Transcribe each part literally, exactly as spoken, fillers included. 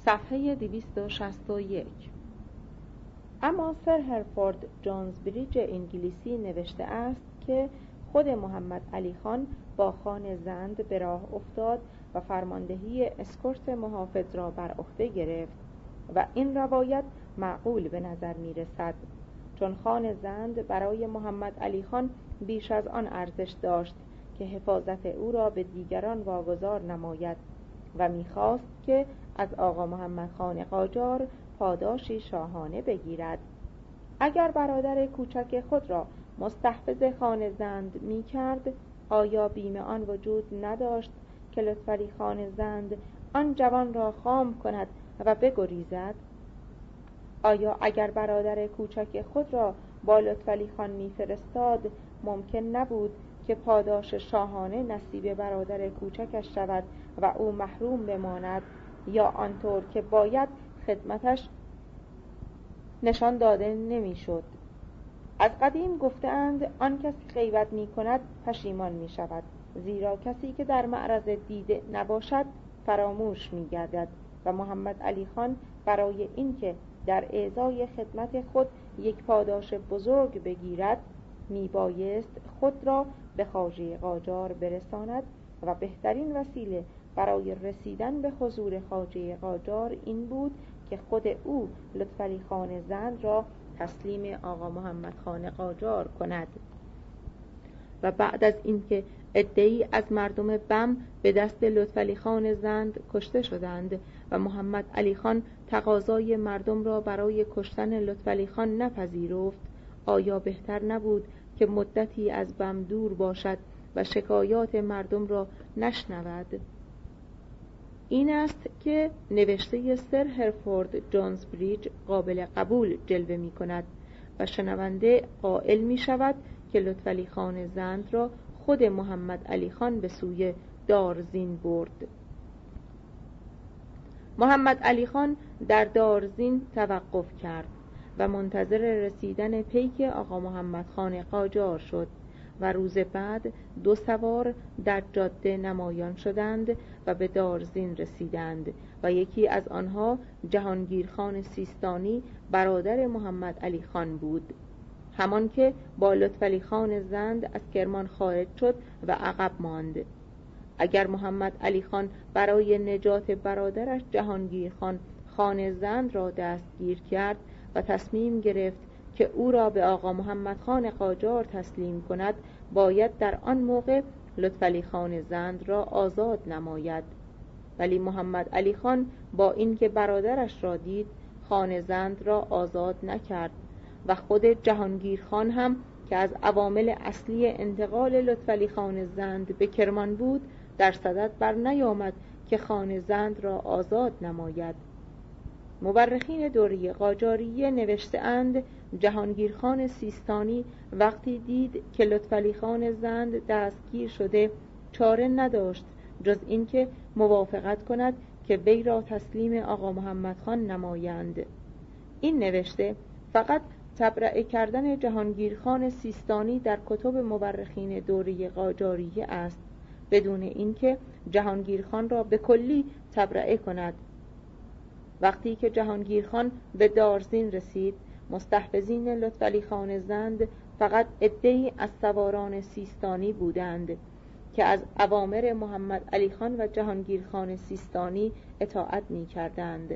صفحه دویست و شصت و یک. اما سر هرفورد جونزبریج انگلیسی نوشته است که خود محمد علی خان با خان زند به راه افتاد و فرماندهی اسکورت محافظ را بر عهده گرفت و این روایت معقول به نظر می رسد، چون خان زند برای محمد علی خان بیش از آن ارزش داشت که حفاظت او را به دیگران واگذار نماید و می‌خواست که از آقا محمد خان قاجار پاداشی شاهانه بگیرد. اگر برادر کوچک خود را مستحفظ خان زند می کرد، آیا بیم آن وجود نداشت که لطفعلی خان زند آن جوان را خام کند و بگریزد؟ آیا اگر برادر کوچک خود را با لطفعلی خان می فرستاد، ممکن نبود که پاداش شاهانه نصیب برادر کوچکش شود و او محروم بماند، یا آنطور که باید خدمتش نشان داده نمی شد؟ از قدیم گفتند آن کس که غیبت می کند پشیمان می شود، زیرا کسی که در معرض دیده نباشد فراموش می گردد و محمد علی خان برای اینکه در اعضای خدمت خود یک پاداش بزرگ بگیرد می بایست خود را به خواجه قاجار برساند و بهترین وسیله برای رسیدن به حضور خواجه قاجار این بود که خود او لطفعلی خان زند را تسلیم آقا محمد خان قاجار کند. و بعد از اینکه عده‌ای از مردم بم به دست لطفعلی خان زند کشته شدند و محمد علی خان تقاضای مردم را برای کشتن لطفعلی خان نپذیرفت، آیا بهتر نبود که مدتی از بم دور باشد و شکایات مردم را نشنود؟ این است که نوشته سر هرفورد جونزبریج قابل قبول جلوه می کند و شنونده قائل می شود که لطفعلی خان زند را خود محمد علی خان به سوی دارزین برد. محمد علی خان در دارزین توقف کرد و منتظر رسیدن پیک آقا محمد خان قاجار شد و روز بعد دو سوار در جاده نمایان شدند و به دارزین رسیدند و یکی از آنها جهانگیر خان سیستانی برادر محمد علی خان بود، همان که با لطفعلی خان زند از کرمان خارج شد و عقب ماند. اگر محمد علی خان برای نجات برادرش جهانگیر خان خان زند را دستگیر کرد و تصمیم گرفت که او را به آقا محمد خان قاجار تسلیم کند، باید در آن موقع لطفعلی خان زند را آزاد نماید. ولی محمد علی خان با اینکه برادرش را دید، خان زند را آزاد نکرد و خود جهانگیر خان هم که از عوامل اصلی انتقال لطفعلی خان زند به کرمان بود، در صدد بر نیامد که خان زند را آزاد نماید. مورخین دوره قاجاریه نوشته اند جهانگیر خان سیستانی وقتی دید که لطفعلی خان زند دستگیر شده، چاره نداشت جز اینکه موافقت کند که وی را تسلیم آقا محمد خان نمایند. این نوشته فقط تبرئه کردن جهانگیر خان سیستانی در کتب مورخین دوره قاجاریه است، بدون اینکه جهانگیر خان را به کلی تبرئه کند. وقتی که جهانگیر خان به دارزین رسید، مستحفظین لطفعلی خان زند فقط عده‌ای از سواران سیستانی بودند که از اوامر محمد علی خان و جهانگیر خان سیستانی اطاعت می کردند.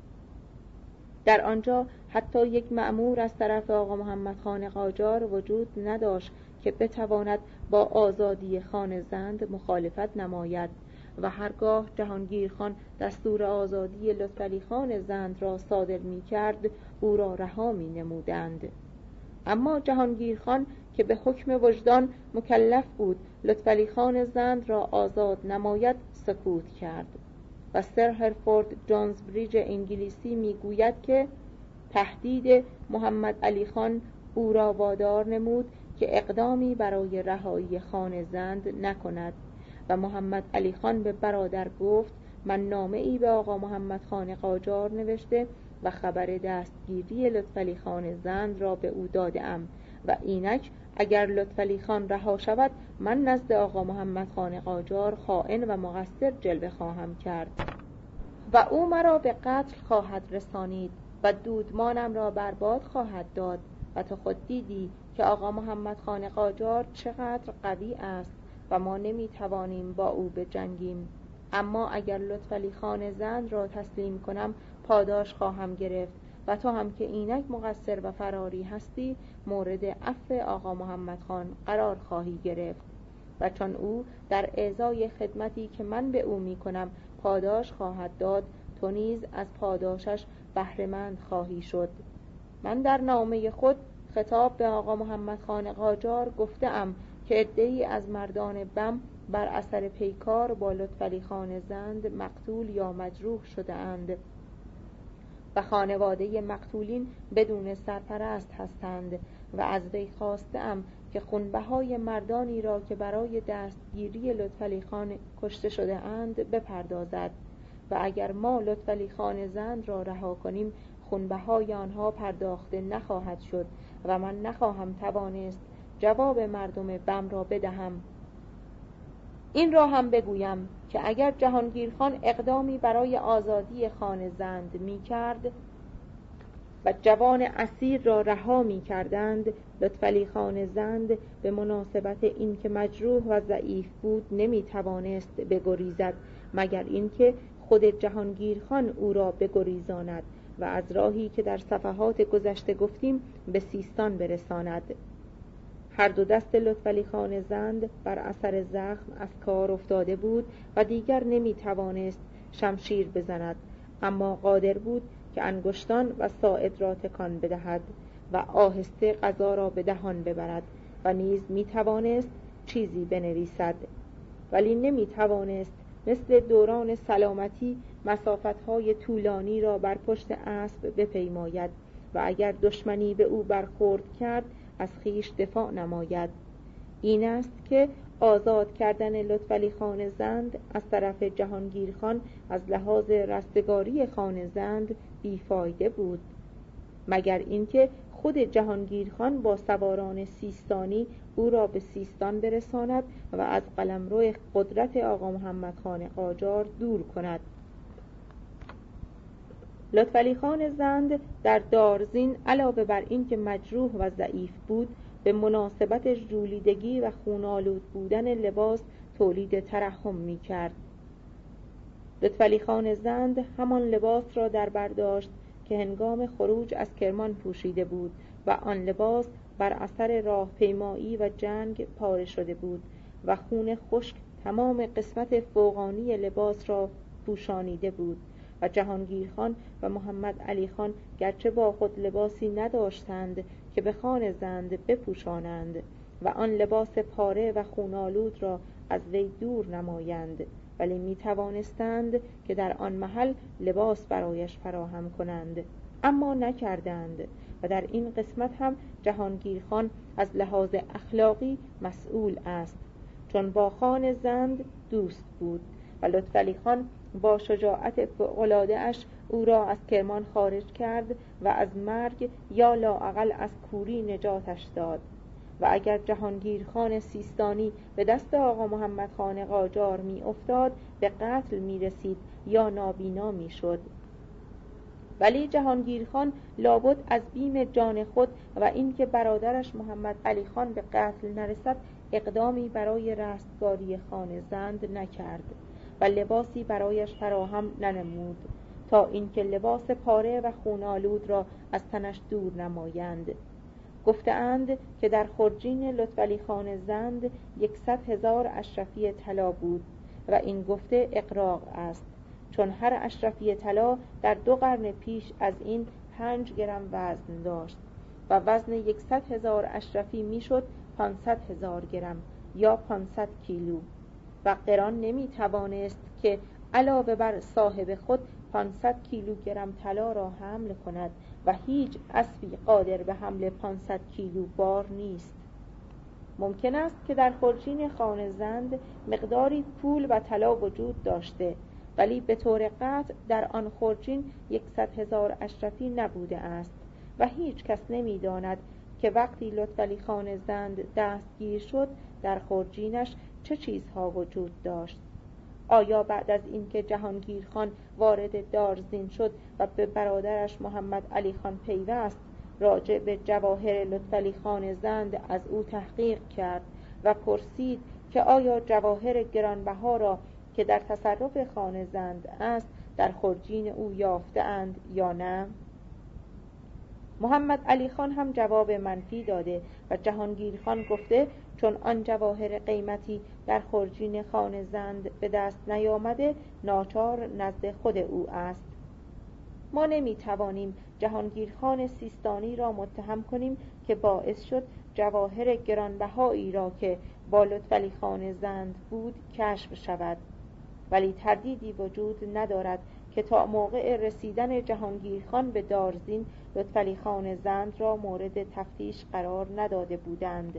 در آنجا حتی یک مأمور از طرف آقا محمد خان قاجار وجود نداشت که بتواند با آزادی خان زند مخالفت نماید و هرگاه جهانگیر خان دستور آزادی لطفعلی خان زند را صادر می کرد، او را رها می نمودند. اما جهانگیر خان که به حکم وجدان مکلف بود لطفعلی خان زند را آزاد نماید، سکوت کرد و سر هرفورد جونزبریج انگلیسی می گوید که تهدید محمد علی خان او را وادار نمود که اقدامی برای رهایی خان زند نکند و محمد علی خان به برادر گفت من نامه ای به آقا محمد خان قاجار نوشته و خبر دستگیری لطفعلی خان زند را به او دادم و اینک اگر لطفعلی خان رها شود، من نزد آقا محمد خان قاجار خائن و مقصر جلوه خواهم کرد. و او مرا به قتل خواهد رسانید و دودمانم را برباد خواهد داد. و تو خود دیدی که آقا محمد خان قاجار چقدر قوی است و ما نمی توانیم با او بجنگیم. اما اگر لطفعلی خان زند را تسلیم کنم پاداش خواهم گرفت و تو هم که اینک مقصر و فراری هستی مورد عفو آقا محمد خان قرار خواهی گرفت و چون او در اعضای خدمتی که من به او می کنم پاداش خواهد داد تو نیز از پاداشش بهره‌مند خواهی شد. من در نامه خود خطاب به آقا محمد خان قاجار گفته ام که عده‌ای از مردان بم بر اثر پیکار با لطفعلی خان زند مقتول یا مجروح شده اند و خانواده مقتولین بدون سرپرست هستند و از وی خواسته ام که خونبهای مردانی را که برای دستگیری لطفعلی خان کشته شده اند بپردازد و اگر ما لطفعلی خان زند را رها کنیم خونبهای آنها پرداخته نخواهد شد و من نخواهم توانست جواب مردم بم را بدهم. این را هم بگویم که اگر جهانگیر خان اقدامی برای آزادی خان زند می کرد و جوان اسیر را رها می کردند لطفعلی خان زند به مناسبت این که مجروح و ضعیف بود نمی توانست بگریزد مگر اینکه خود جهانگیر خان او را بگریزاند و از راهی که در صفحات گذشته گفتیم به سیستان برساند. هر دو دست لطفعلی خان زند بر اثر زخم از کار افتاده بود و دیگر نمی توانست شمشیر بزند، اما قادر بود که انگشتان و ساعد را تکان بدهد و آهسته غذا را به دهان ببرد و نیز می توانست چیزی بنویسد، ولی نمی توانست مثل دوران سلامتی مسافتهای طولانی را بر پشت اسب بپیماید و اگر دشمنی به او برخورد کرد از خیش دفاع نماید. این است که آزاد کردن لطفعلی خان زند از طرف جهانگیر خان از لحاظ رستگاری خان زند بیفایده بود، مگر اینکه خود جهانگیر خان با سواران سیستانی او را به سیستان برساند و از قلمرو قدرت آقا محمد خان قاجار دور کند. لطفعلی خان زند در دارزین علاوه بر این که مجروح و ضعیف بود به مناسبت ژولیدگی و خونالود بودن لباس تولید ترحم می کرد. لطفعلی خان زند همان لباس را در برداشت که هنگام خروج از کرمان پوشیده بود و آن لباس بر اثر راهپیمایی و جنگ پاره شده بود و خون خشک تمام قسمت فوقانی لباس را پوشانیده بود و جهانگیر خان و محمد علی خان گرچه با خود لباسی نداشتند که به خان زند بپوشانند و آن لباس پاره و خونالود را از وی دور نمایند، ولی می توانستند که در آن محل لباس برایش فراهم کنند، اما نکردند و در این قسمت هم جهانگیر خان از لحاظ اخلاقی مسئول است، چون با خان زند دوست بود و لطفعلی خان با شجاعت فوق‌العاده اش او را از کرمان خارج کرد و از مرگ یا لااقل از کوری نجاتش داد و اگر جهانگیر خان سیستانی به دست آقا محمد خان قاجار می افتاد به قتل می رسید یا نابینا می شد، ولی جهانگیر خان لابد از بیم جان خود و اینکه برادرش محمد علی خان به قتل نرسد اقدامی برای رستگاری خان زند نکرد و لباسی برایش فراهم ننمود تا اینکه لباس پاره و خونالود را از تنش دور نمایند. گفتند که در خرجین لطفعلی خان زند یکصد هزار اشرفی طلا بود و این گفته اقراق است، چون هر اشرفی طلا در دو قرن پیش از این پنج گرم وزن داشت و وزن یکصد هزار اشرفی میشد پانصد هزار گرم یا پانصد کیلو و قران نمی توانست که علاوه بر صاحب خود پانصد کیلوگرم طلا را حمل کند و هیچ اسبی قادر به حمل پانصد کیلو بار نیست. ممکن است که در خرجین خان زند مقداری پول و طلا وجود داشته، ولی به طور قطع در آن خرجین یکصد هزار اشرفی نبوده است و هیچ کس نمی داند که وقتی لطفعلی خان زند دستگیر شد در خرجینش چه چیزها وجود داشت. آیا بعد از اینکه جهانگیر خان وارد دارزین شد و به برادرش محمد علی خان پیوست، راجع به جواهر لطفعلی خان زند از او تحقیق کرد و پرسید که آیا جواهر گرانبها را که در تصرف خان زند است در خرجین او یافته‌اند یا نه؟ محمد علی خان هم جواب منفی داده و جهانگیر خان گفته چون آن جواهر قیمتی در خرجین خان زند به دست نیامده، ناچار نزد خود او است. ما نمی توانیم جهانگیر خان سیستانی را متهم کنیم که باعث شد جواهر گرانبهایی را که با لطفعلی خان زند بود کشف شود، ولی تردیدی وجود ندارد که تا موقع رسیدن جهانگیر خان به دارزین لطفعلی خان زند را مورد تفتیش قرار نداده بودند.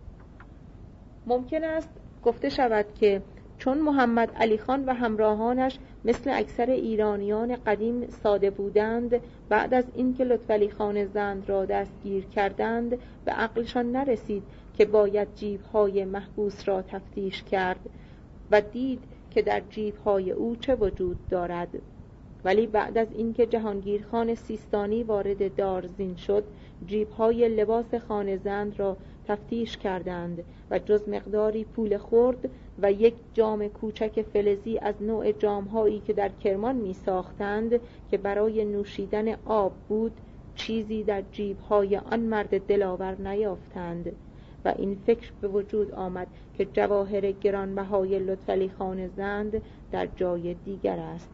ممکن است گفته شود که چون محمد علی خان و همراهانش مثل اکثر ایرانیان قدیم ساده بودند، بعد از اینکه لطفعلی خان زند را دستگیر کردند به عقلشان نرسید که باید جیب‌های محبوس را تفتیش کرد و دید که در جیب‌های او چه وجود دارد. ولی بعد از اینکه جهانگیر خان سیستانی وارد دارزین شد، جیب‌های لباس خان زند را تفتیش کردند و جز مقداری پول خرد و یک جام کوچک فلزی از نوع جام‌هایی که در کرمان می ساختند که برای نوشیدن آب بود، چیزی در جیب‌های آن مرد دلاور نیافتند و این فکر به وجود آمد که جواهر گرانبهای لطفعلی خان زند در جای دیگر است.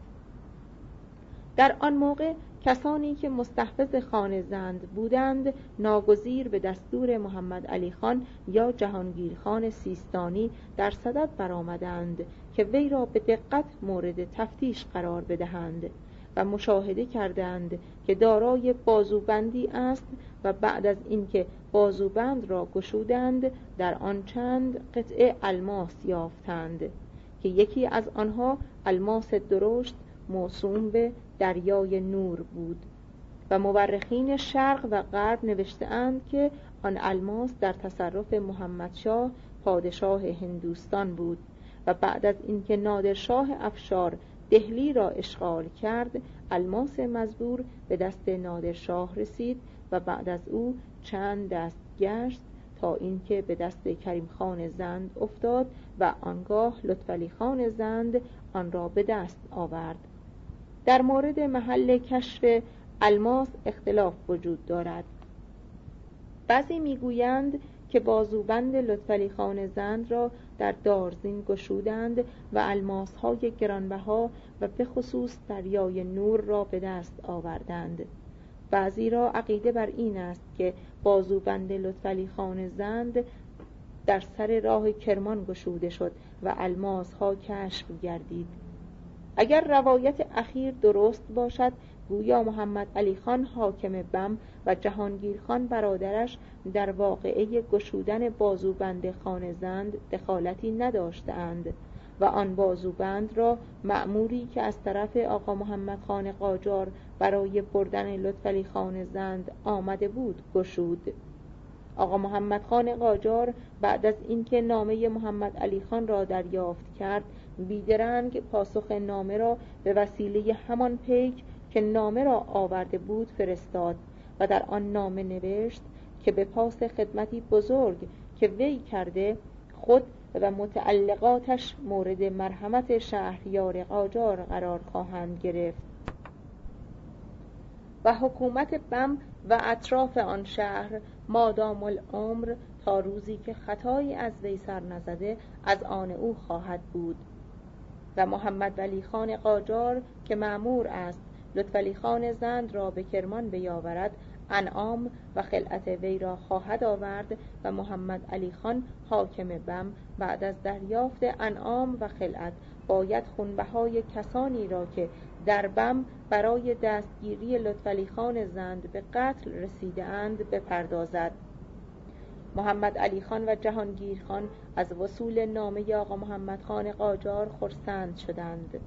در آن موقع کسانی که مستحفظ خان زند بودند ناگزیر به دستور محمد علی خان یا جهانگیر خان سیستانی در صدد برآمدند که وی را به دقت مورد تفتیش قرار بدهند و مشاهده کردند که دارای بازوبندی است و بعد از اینکه بازوبند را گشودند در آن چند قطعه الماس یافتند که یکی از آنها الماس درشت موسوم به دریای نور بود و مورخین شرق و غرب نوشته‌اند که آن الماس در تصرف محمدشاه پادشاه هندوستان بود و بعد از اینکه نادرشاه افشار دهلی را اشغال کرد، الماس مزبور به دست نادرشاه رسید و بعد از او چند دست گشت تا اینکه به دست کریم خان زند افتاد و آنگاه لطفعلی خان زند آن را به دست آورد. در مورد محل کشف الماس اختلاف وجود دارد. بعضی میگویند که بازوبند لطفعلی خان زند را در دارزین گشودند و الماس‌های گرانبها و به خصوص دریای نور را به دست آوردند. بعضی را عقیده بر این است که بازوبند لطفعلی خان زند در سر راه کرمان گشوده شد و الماس‌ها کشف گردید. اگر روایت اخیر درست باشد، گویا محمد علی خان حاکم بم و جهانگیر خان برادرش در واقعه گشودن بازوبند خان زند دخالتی نداشتند و آن بازوبند را مأموری که از طرف آقا محمد خان قاجار برای بردن لطفعلی خان زند آمده بود گشود. آقا محمد خان قاجار بعد از اینکه نامه محمد علی خان را دریافت کرد، بیدرنگ پاسخ نامه را به وسیله همان پیک که نامه را آورده بود فرستاد و در آن نامه نوشت که به پاس خدمتی بزرگ که وی کرده خود و متعلقاتش مورد مرحمت شهریار قاجار قرار خواهند گرفت و حکومت بم و اطراف آن شهر مادام العمر تا روزی که خطایی از وی سر نزده از آن او خواهد بود و محمد علی خان قاجار که مأمور است لطفعلی خان زند را به کرمان بیاورد، انعام و خلعت وی را خواهد آورد و محمد علی خان حاکم بم بعد از دریافت انعام و خلعت باید خونبهای کسانی را که در بم برای دستگیری لطفعلی خان زند به قتل رسیده اند بپردازد. محمد علی خان و جهانگیر خان از وصول نامه آقا محمد خان قاجار خرسند شدند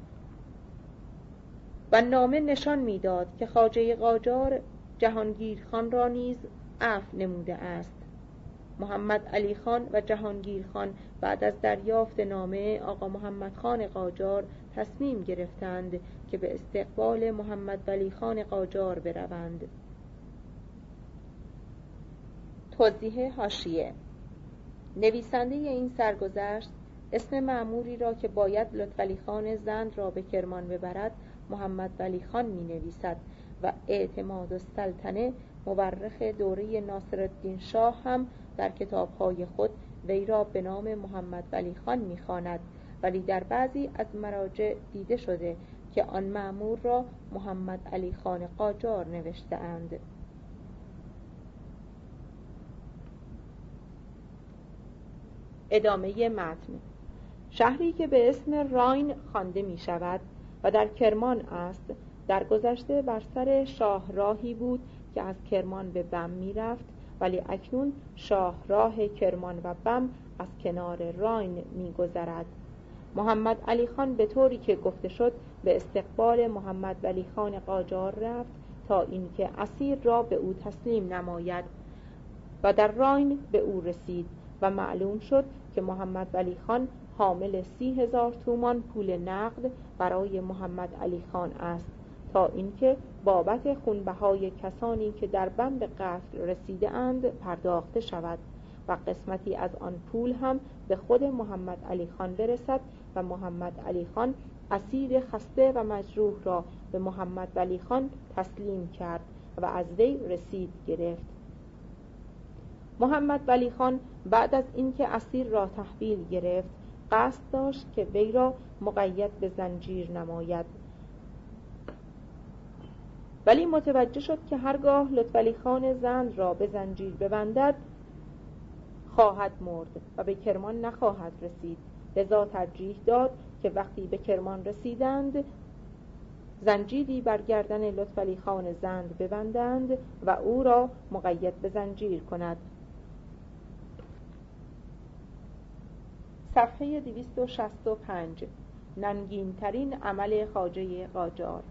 و نامه نشان می‌داد که خواجه قاجار جهانگیر خان را نیز عفو نموده است. محمد علی خان و جهانگیر خان بعد از دریافت نامه آقا محمد خان قاجار تصمیم گرفتند که به استقبال محمد ولی خان قاجار بروند. توضیح حاشیه: نویسنده این سرگذشت اسم مأموری را که باید لطفعلی خان زند را به کرمان ببرد محمد ولی خان می نویسد و اعتماد السلطنه مورخ دوره ناصرالدین شاه هم در کتاب‌های خود وی را به نام محمد ولی خان می خواند، ولی در بعضی از مراجع دیده شده که آن مأمور را محمد علی خان قاجار نوشته اند. ادامه متن. شهری که به اسم راین خوانده می شود و در کرمان است، در گذشته بر سر شاهراهی بود که از کرمان به بم می رفت، ولی اکنون شاهراه کرمان و بم از کنار راین می گذرد. محمد علی خان به طوری که گفته شد به استقبال محمد ولی خان قاجار رفت تا اینکه اسیر را به او تسلیم نماید و در راین به او رسید و معلوم شد که محمد ولی خان حامل سی هزار تومان پول نقد برای محمد علی خان است تا اینکه بابت خونبهای کسانی که در بم به قتل رسیده اند پرداخته شود و قسمتی از آن پول هم به خود محمد علی خان برسد و محمد علی خان اسیر خسته و مجروح را به محمد ولی خان تسلیم کرد و از وی رسید گرفت. محمد ولی خان بعد از اینکه اسیر را تحویل گرفت قصد داشت که وی را مقید به زنجیر نماید، ولی متوجه شد که هرگاه لطفعلی خان زند را به زنجیر ببندد خواهد مرد و به کرمان نخواهد رسید، لذا ترجیح داد که وقتی به کرمان رسیدند زنجیری بر گردن لطفعلی خان زند ببندند و او را مقید به زنجیر کند. صفحه دویست و شصت و پنج. ننگین ترین عمل خواجه قاجار.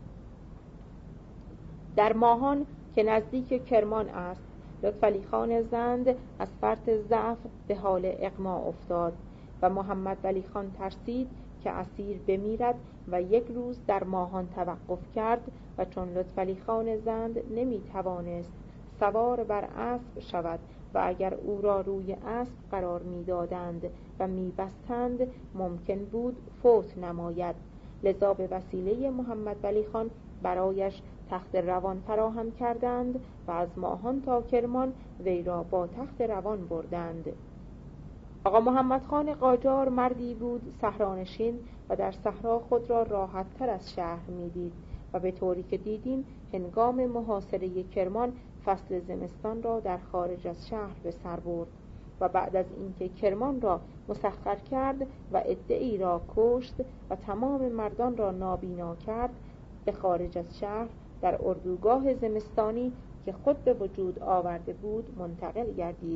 در ماهان که نزدیک کرمان است لطفعلی خان زند از فرط ضعف به حال اغما افتاد و محمد ولی خان ترسید که اسیر بمیرد و یک روز در ماهان توقف کرد و چون لطفعلی خان زند نمی توانست سوار بر اسب شود و اگر او را روی اسب قرار می دادند و می بستند ممکن بود فوت نماید، لذا به وسیله محمد ولی خان برایش تخت روان فراهم کردند و از ماهان تا کرمان وی را با تخت روان بردند. آقا محمد خان قاجار مردی بود صحرانشین و در صحرا خود را راحت تر از شهر می دید و به طوری که دیدیم هنگام محاصره کرمان فصل زمستان را در خارج از شهر به سر برد و بعد از اینکه کرمان را مسخر کرد و عده‌ای را کشت و تمام مردان را نابینا کرد به خارج از شهر در اردوگاه زمستانی که خود به وجود آورده بود منتقل گردید.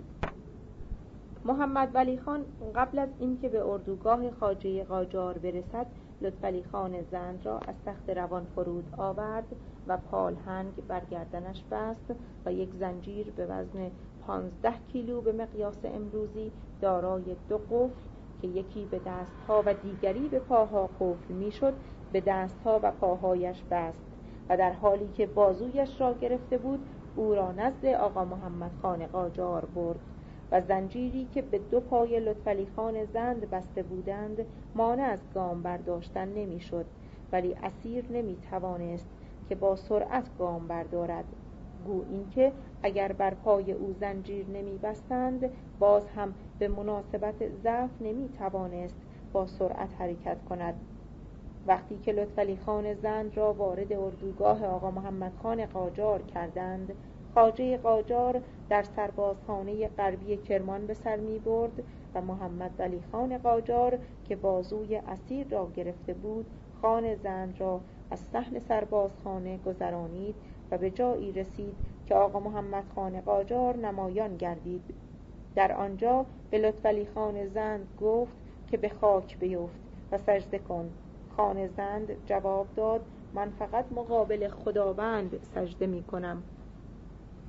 محمد ولی خان قبل از اینکه به اردوگاه خواجه قاجار برسد لطفعلی خان زند را از تخت روان فرود آورد و پالهنگ بر گردنش بست و یک زنجیر به وزن پانزده کیلو به مقیاس امروزی دارای دو قفل که یکی به دستها و دیگری به پاها قفل میشد به دستها و پاهایش بست و در حالی که بازویش را گرفته بود او را نزد آقا محمد خان قاجار برد و زنجیری که به دو پای لطفعلی خان زند بسته بودند مانع از گام برداشتن نمیشد، ولی اسیر نمی توانست که با سرعت گام بردارد، گو اینکه اگر بر پای او زنجیر نمی بستند باز هم به مناسبت ضعف نمی توانست با سرعت حرکت کند. وقتی که لطفعلی خان زند را وارد اردوگاه آقا محمد خان قاجار کردند خواجه قاجار در سربازخانه غربی کرمان به سر می برد و محمد ولی خان قاجار که بازوی اسیر را گرفته بود خان زند را از صحن سربازخانه گذرانید و به جایی رسید که آقا محمد خان قاجار نمایان گردید. در آنجا به لطفعلی خان زند گفت که به خاک بیفت و سجده کن. خان زند جواب داد من فقط مقابل خداوند سجده می کنم.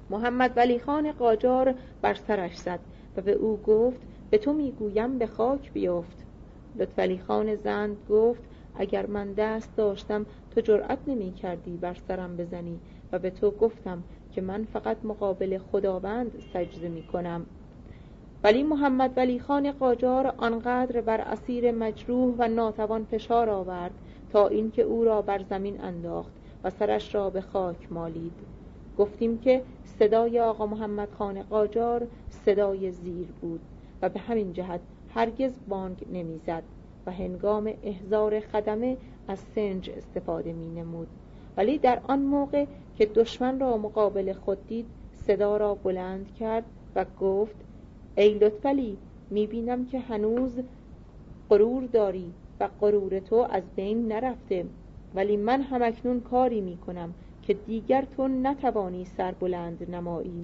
محمد ولی خان قاجار بر سرش زد و به او گفت به تو میگویم به خاک بیفت. لطفعلی خان زند گفت اگر من دست داشتم تو جرأت نمی کردی بر سرم بزنی و به تو گفتم که من فقط مقابل خداوند سجده می کنم. ولی محمد ولی خان قاجار آنقدر بر اسیر مجروح و ناتوان فشار آورد تا اینکه او را بر زمین انداخت و سرش را به خاک مالید. گفتیم که صدای آقا محمد خان قاجار صدای زیر بود و به همین جهت هرگز بانگ نمیزد و هنگام احضار خدمه از سنج استفاده می نمود. ولی در آن موقع که دشمن را مقابل خود دید صدا را بلند کرد و گفت ای لطفعلی، می بینم که هنوز غرور داری و غرور تو از بین نرفته، ولی من همکنون کاری می کنم که دیگر تو نتوانی سر بلند نمایی.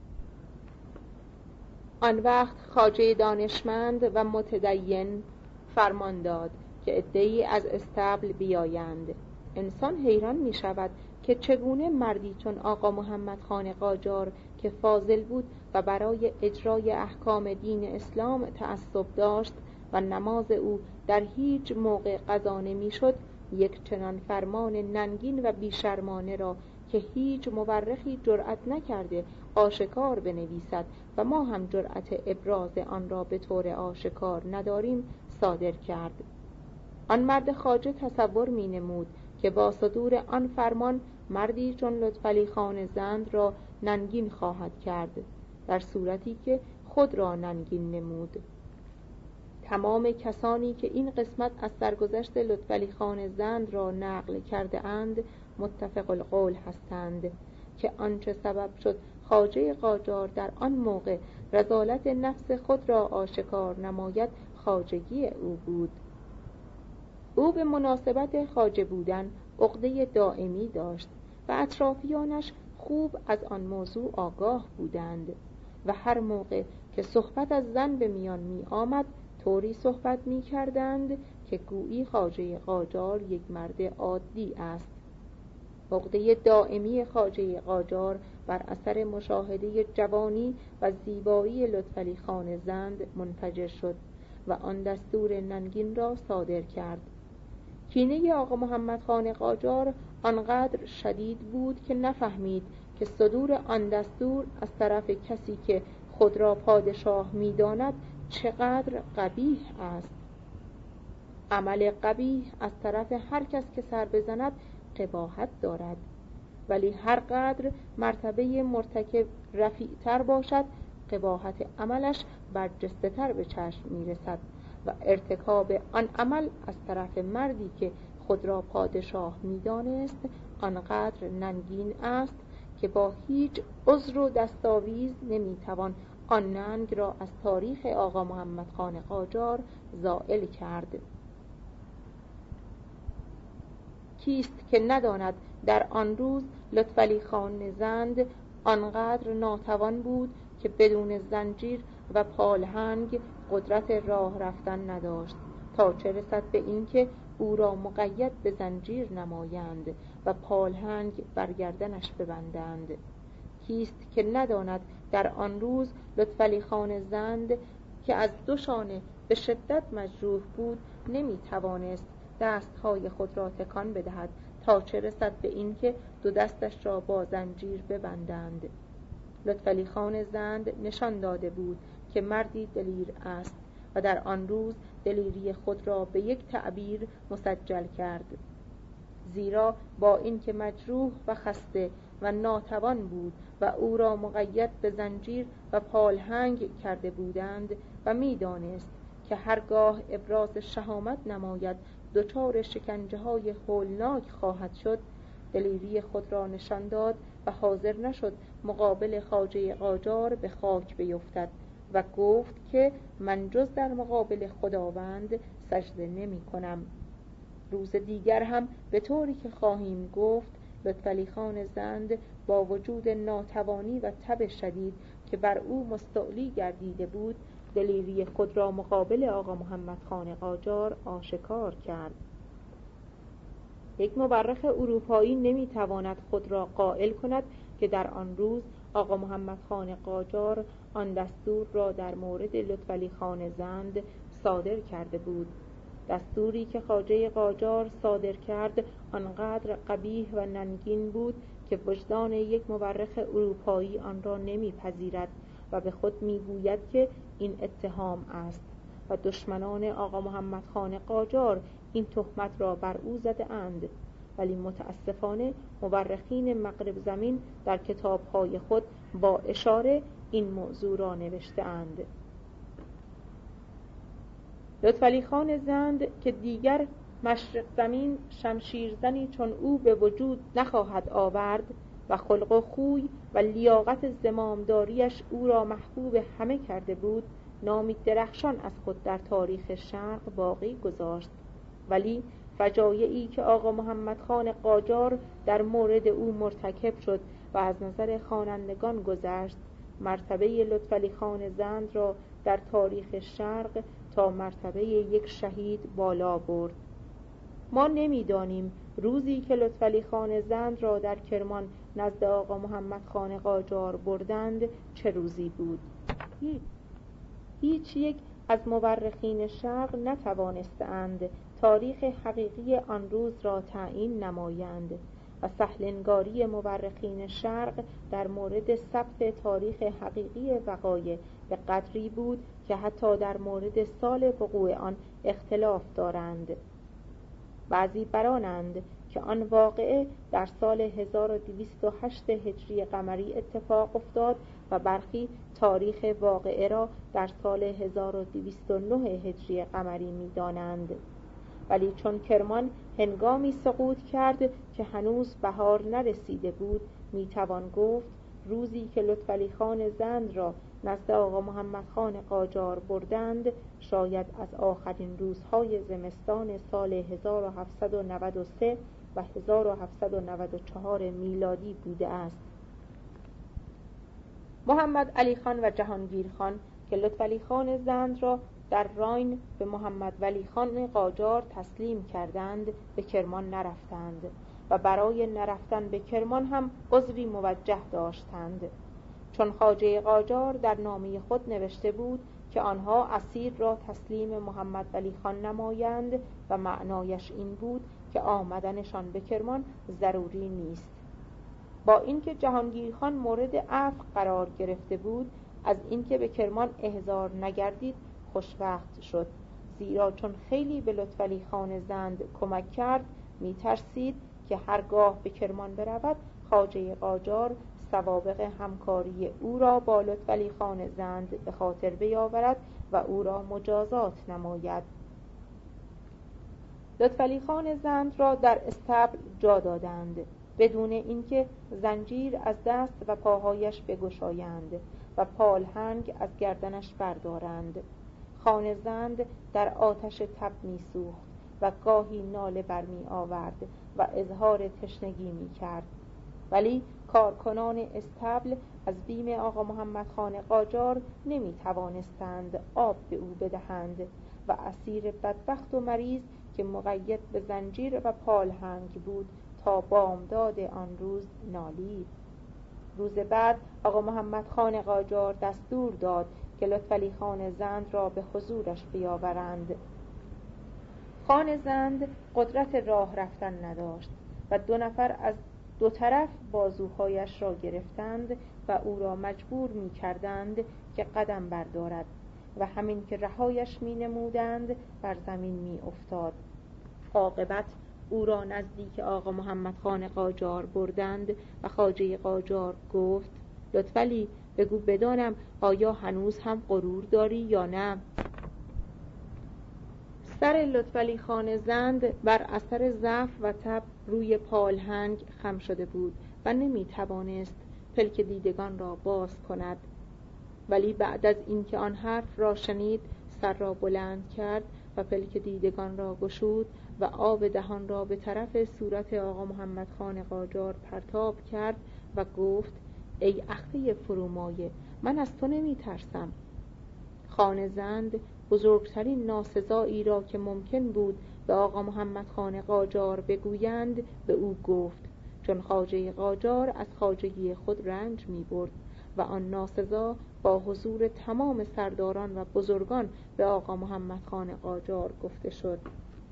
آن وقت خواجه دانشمند و متدین فرمان داد که عده‌ای از استبل بیایند. انسان حیران می شود که چگونه مردی چون آقا محمد خان قاجار که فاضل بود و برای اجرای احکام دین اسلام تعصب داشت و نماز او در هیچ موقع قضا نمی شد، یک چنان فرمان ننگین و بیشرمانه را که هیچ مورخی جرأت نکرده آشکار بنویسد و ما هم جرأت ابراز آن را به طور آشکار نداریم صادر کرد. آن مرد خواجه تصور می نمود که با صدور آن فرمان مردی چون لطفعلی خان زند را ننگین خواهد کرد، در صورتی که خود را ننگین نمود. تمام کسانی که این قسمت از سرگذشت لطفعلی خان زند را نقل کرده اند متفق القول هستند که آنچه سبب شد خواجه قاجار در آن موقع رذالت نفس خود را آشکار نماید خواجگی او بود. او به مناسبت خواجه بودن عقده دائمی داشت و اطرافیانش خوب از آن موضوع آگاه بودند و هر موقع که صحبت از زن به میان می آمد طوری صحبت می کردند که گویی خواجه قاجار یک مرد عادی است. عقده دائمی خواجه قاجار بر اثر مشاهده جوانی و زیبایی لطفعلی خان زند منفجر شد و آن دستور ننگین را صادر کرد. کینه آقا محمد خان قاجار آنقدر شدید بود که نفهمید که صدور آن دستور از طرف کسی که خود را پادشاه می داند چقدر قبیح است. عمل قبیح از طرف هر کس که سر بزند قباحت دارد، ولی هر قدر مرتبه مرتکب رفیعتر باشد قباحت عملش برجسته تر به چشم می رسد و ارتکاب آن عمل از طرف مردی که خود را پادشاه می دانست آنقدر ننگین است که با هیچ عذر و دستاویز نمی توان آن ننگ را از تاریخ آقا محمد خان قاجار زائل کرد. کیست که نداند در آن روز لطفعلی خان زند آنقدر ناتوان بود که بدون زنجیر و پالهنگ قدرت راه رفتن نداشت، تا چه رسد به اینکه او را مقید به زنجیر نمایند و پالهنگ بر گردنش ببندند. کیست که نداند در آن روز لطفعلی خان زند که از دو شانه به شدت مجروح بود نمی توانست دستهای خود را تکان بدهد، تا چه رسد به اینکه دو دستش را با زنجیر ببندند. لطفعلی خان زند نشان داده بود که مردی دلیر است و در آن روز دلیری خود را به یک تعبیر مسجل کرد، زیرا با اینکه مجروح و خسته و ناتوان بود و او را مقید به زنجیر و پالهنگ کرده بودند و می دانست که هرگاه ابراز شهامت نماید دچار شکنجه های هولناک خواهد شد، دلیری خود را نشان داد و حاضر نشد مقابل خواجه قاجار به خاک بیفتد و گفت که من جز در مقابل خداوند سجده نمی کنم. روز دیگر هم به طوری که خواهیم گفت لطفعلی خان زند با وجود ناتوانی و تب شدید که بر او مستعلی گردیده بود دلیری خود را مقابل آقا محمد خان قاجار آشکار کرد. یک مورخ اروپایی نمیتواند خود را قائل کند که در آن روز آقا محمد خان قاجار آن دستور را در مورد لطفعلی خان زند صادر کرده بود. دستوری که خواجه قاجار صادر کرد آنقدر قبیح و ننگین بود که وجدان یک مورخ اروپایی آن را نمیپذیرد و به خود میگوید که این اتهام است و دشمنان آقا محمد خان قاجار این تهمت را بر او زده اند. ولی متاسفانه مورخین مغرب زمین در کتاب‌های خود با اشاره این موضوع را نوشته اند. لطفعلی خان زند که دیگر مشرق زمین شمشیرزنی چون او به وجود نخواهد آورد و خلق و خوی و لیاقت زمامداریش او را محبوب همه کرده بود، نامی درخشان از خود در تاریخ شرق باقی گذاشت. ولی فجایعی که آقا محمد خان قاجار در مورد او مرتکب شد و از نظر خوانندگان گذشت، مرتبه لطفعلی خان زند را در تاریخ شرق تا مرتبه یک شهید بالا برد. ما نمی‌دانیم روزی که لطفعلی خان زند را در کرمان نزد آقا محمد خان قاجار بردند چه روزی بود. هیچ یک از مورخین شرق نتوانستند تاریخ حقیقی آن روز را تعیین نمایند و سهل‌انگاری مورخین شرق در مورد ثبت تاریخ حقیقی وقایع به قدری بود که حتی در مورد سال وقوع آن اختلاف دارند. بعضی برانند که آن واقعه در سال هزار و دویست و هشت هجری قمری اتفاق افتاد و برخی تاریخ واقعه را در سال هزار و دویست و نه هجری قمری می دانند. ولی چون کرمان هنگامی سقوط کرد که هنوز بهار نرسیده بود، می توان گفت روزی که لطفعلی خان زند را نزد آقا محمد خان قاجار بردند شاید از آخرین روزهای زمستان سال هزار و هفتصد و نود و سه و هزار و هفتصد و نود و چهار میلادی بوده است. محمد علی خان و جهانگیر خان که لطفعلی خان زند را در راین به محمد ولی خان قاجار تسلیم کردند به کرمان نرفتند و برای نرفتن به کرمان هم عذری موجه داشتند، چون خواجه قاجار در نامه خود نوشته بود که آنها اسیر را تسلیم محمد ولی خان نمایند و معنایش این بود که آمدنشان به کرمان ضروری نیست. با اینکه جهانگیر خان مورد عفو قرار گرفته بود، از اینکه به کرمان احضار نگردید خوشوقت شد، زیرا چون خیلی به لطفعلی خان زند کمک کرد می ترسید که هرگاه به کرمان برود خواجه قاجار سوابق همکاری او را با لطفعلی خان زند به خاطر بیاورد و او را مجازات نماید. لطفعلی خان زند را در استبل جا دادند بدون اینکه زنجیر از دست و پاهایش بگشایند و پالهنگ از گردنش بردارند. خان زند در آتش تب می سوخت و گاهی ناله برمی آورد و اظهار تشنگی می کرد، ولی کارکنان استبل از بیم آقا محمد خان قاجار نمی توانستند آب به او بدهند و اسیر بدبخت و مریض که مقید به زنجیر و پالهنگ بود تا بامداد آن روز نالید. روز بعد آقا محمد خان قاجار دستور داد که لطفعلی خان زند را به حضورش بیاورند. خان زند قدرت راه رفتن نداشت و دو نفر از دو طرف بازوهایش را گرفتند و او را مجبور می کردند که قدم بردارد و همین که رهایش می نمودند بر زمین می افتاد. عاقبت او را نزدیک آقا محمد خان قاجار بردند و خواجه قاجار گفت لطفعلی بگو بدانم آیا هنوز هم غرور داری یا نه؟ سر لطفعلی خان زند بر اثر ضعف و تب روی پالهنگ خم شده بود و نمی توانست پلک دیدگان را باز کند، ولی بعد از اینکه آن حرف را شنید سر را بلند کرد و پلک دیدگان را گشود و آب دهان را به طرف صورت آقا محمد خان قاجار پرتاب کرد و گفت ای اخته فرومایه، من از تو نمی ترسم. خان زند بزرگترین ناسزایی را که ممکن بود به آقا محمد خان قاجار بگویند به او گفت، چون خواجه قاجار از خواجگی خود رنج می برد و آن ناسزا با حضور تمام سرداران و بزرگان به آقا محمد خان قاجار گفته شد.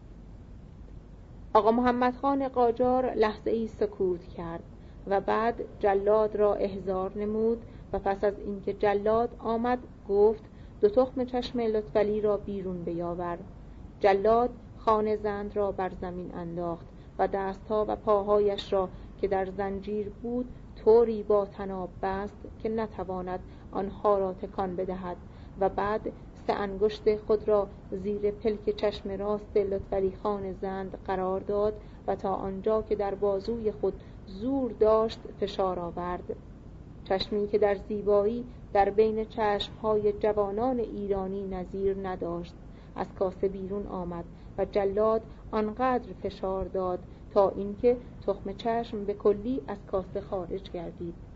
آقا محمد خان قاجار لحظه ای سکوت کرد و بعد جلاد را احضار نمود و پس از اینکه جلاد آمد گفت دو تخم چشم لطفعلی را بیرون بیاور. جلاد خانه زند را بر زمین انداخت و دستها و پاهایش را که در زنجیر بود طوری با طناب بست که نتواند آنها را تکان بدهد و بعد سه انگشت خود را زیر پلک چشم راست لطفعلی خان زند قرار داد و تا آنجا که در بازوی خود زور داشت فشار آورد. چشمی که در زیبایی در بین چشمهای جوانان ایرانی نظیر نداشت از کاسه بیرون آمد و جلاد آنقدر فشار داد تا اینکه تخم چشم به کلی از کاسه خارج گردید.